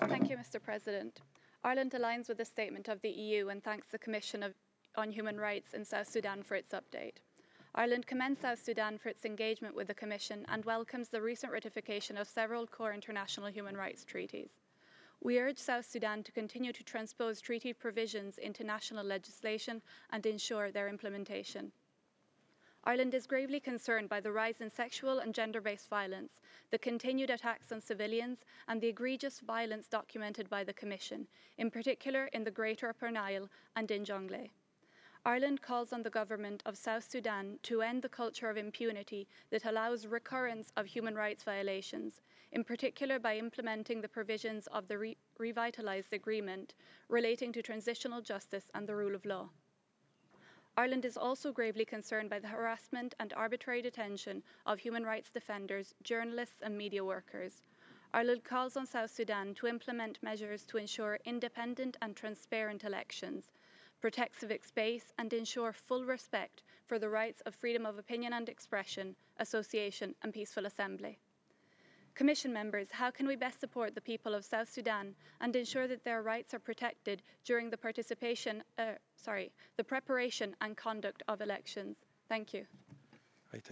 Thank you, Mr. President. Ireland aligns with the statement of the EU and thanks the on Human Rights in South Sudan for its update. Ireland commends South Sudan for its engagement with the Commission and welcomes the recent ratification of several core international human rights treaties. We urge South Sudan to continue to transpose treaty provisions into national legislation and ensure their implementation. Ireland is gravely concerned by the rise in sexual and gender-based violence, the continued attacks on civilians, and the egregious violence documented by the Commission, in particular in the Greater Upper Nile and in Jonglei. Ireland calls on the government of South Sudan to end the culture of impunity that allows recurrence of human rights violations, in particular by implementing the provisions of the revitalised agreement relating to transitional justice and the rule of law. Ireland is also gravely concerned by the harassment and arbitrary detention of human rights defenders, journalists and media workers. Ireland calls on South Sudan to implement measures to ensure independent and transparent elections, protect civic space and ensure full respect for the rights of freedom of opinion and expression, association and peaceful assembly. Commission members, how can we best support the people of South Sudan and ensure that their rights are protected during the preparation and conduct of elections? Thank you.